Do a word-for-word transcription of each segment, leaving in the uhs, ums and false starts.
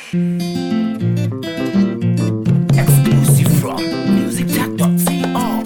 Exclusive from music chat dot co.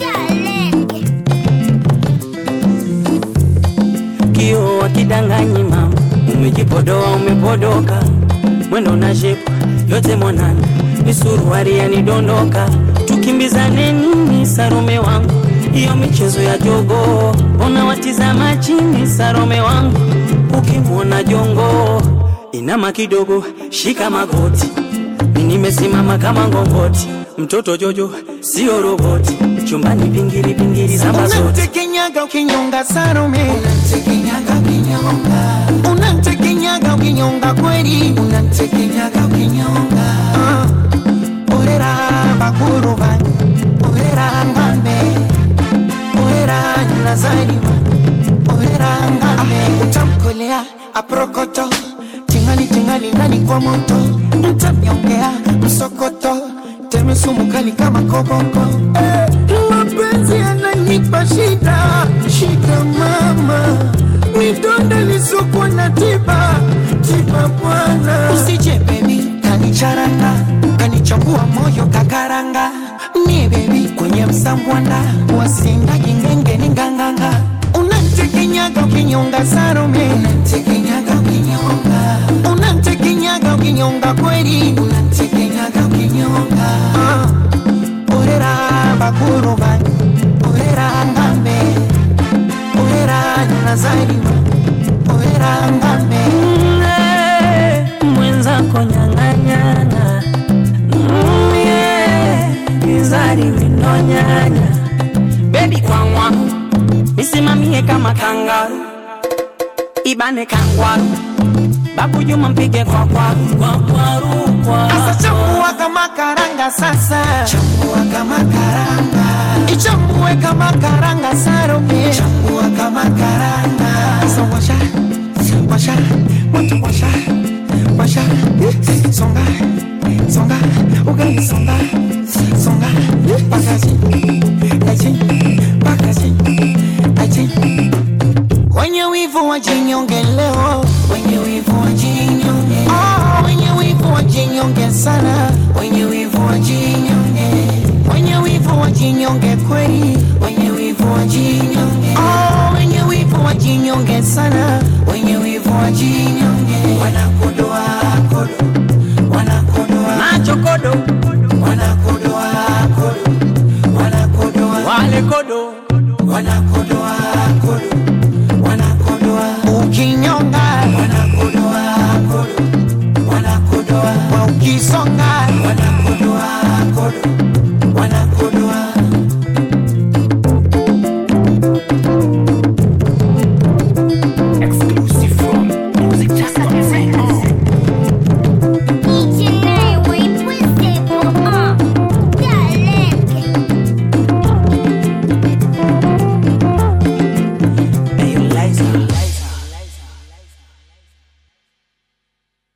Kio wakidanganyi mama, umejipodoa umepodoka, mwendo na shepu yote mwanana, misuruari yanidondoka, tukimbizane nini Sarome wangu, hiyo michezo ya jogo, ona watizama chini Sarome wangu, ukimwona jongo inama kidogo, shika magoti, mimi nimesimama kama ngongoti, mtoto Jojo sio roboti, chumbani pingiri pingiri za mazoti. Unantekenyaga ukinyonga Sarome, unantekenyaga ukinyonga, unantekenyaga ukinyonga kweli, unantekenyaga ukinyonga. uh, Orera bakuruba, orera ngame, orera nazariwa, orera ngame. Utamkolea aprokoto, tingali tingali ndani kwa moto, utamyongea msokoto, teme sumu kali kama koboko. eh, Mapenzi yananipa shida, shida mama, midonda lisoko na tiba, tiba bwana. Usije baby, kanicharanga, kanichambua moyo kakaranga. Ni baby kwenye msambwanda, wasinda gingenge ni nganganga. Unantekenyaga ukinyonga Sarome, unantekenyaga ukinyonga, unantekenyaga ukinyonga kweli, unantekenyaga ukinyonga. uh, Orera bakuruba, orera ngame, orera nazariwa, orera ngame. Mwenza konyanganyana, mizari minonyanya, baby kwangwa, misimamie kama kangaru, ibane kangwaru, babu Juma mpige kwa kwaru, kwa kwaru, kwa Asa chambua kama karanga sasa, chambua kama karanga, ichambue kama karanga Sarome, chambua kama karanga. Asa washa, washa, moto washa, washa, songa, songa, ugali songa, songa, pakazi, achi, pakazi, achi. Wenye wivu wajinyonge leo, wenye wivu